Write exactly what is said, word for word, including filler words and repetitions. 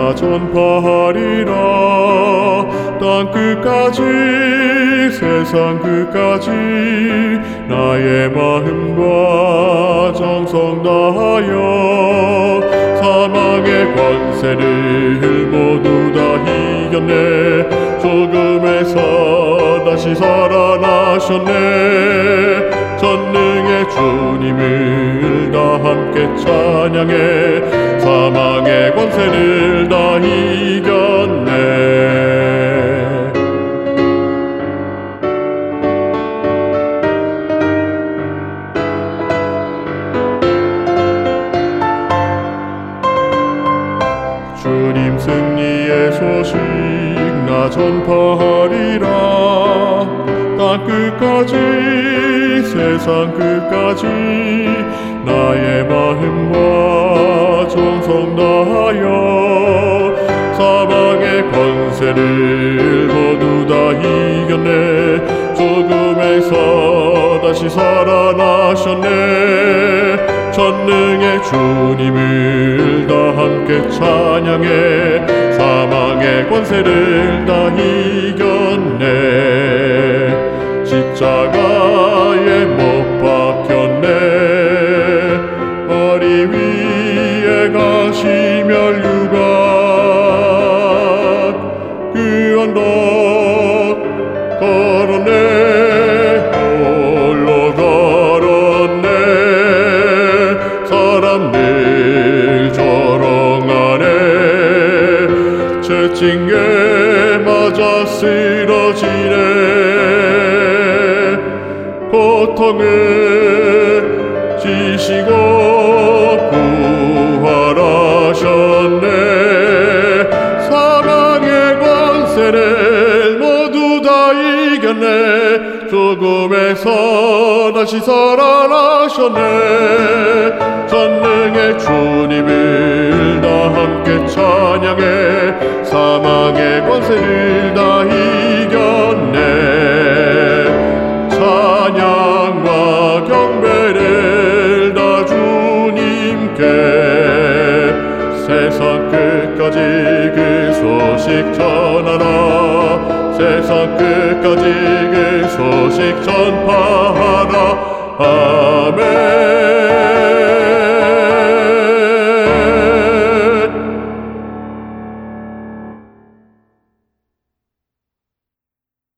나 전파하리라. 땅 끝까지 세상 끝까지 나의 마음과 정성 다하여 사망의 권세를 모두 다 이겼네. 죽음에서 다시 살아나셨네. 전능의 주님을 다 함께 찬양해. 사망의 권세를 다 이겼네. 주님 승리의 소식 나 전파하리라. 땅 끝까지 세상 끝까지 나의 마음과 정성 다하여 사망의 권세를 모두 다 이겼네. 죽음에서 다시 살아나셨네. 전능의 주님을 다 함께 찬양해. 사망의 권세를 다 이겼네. 십자가에 못 박혔네. 머리 위에 가시면류관 그 언덕 걸었네. 홀로 걸었네. 사람들 조롱하네. 채찍에 맞아 쓰러지네. 고통을 지시고 부활하셨네. 사망의 권세를 모두 다 이겼네. 죽음에서 다시 살아나셨네. 전능의 주님을 다 함께 찬양해. 사망의 권세를 다 이겼네. 찬양과 경배를 다 주님께. 세상 끝까지 그 소식 전하라. 세상 끝까지 그 소식 전파하라. 아멘.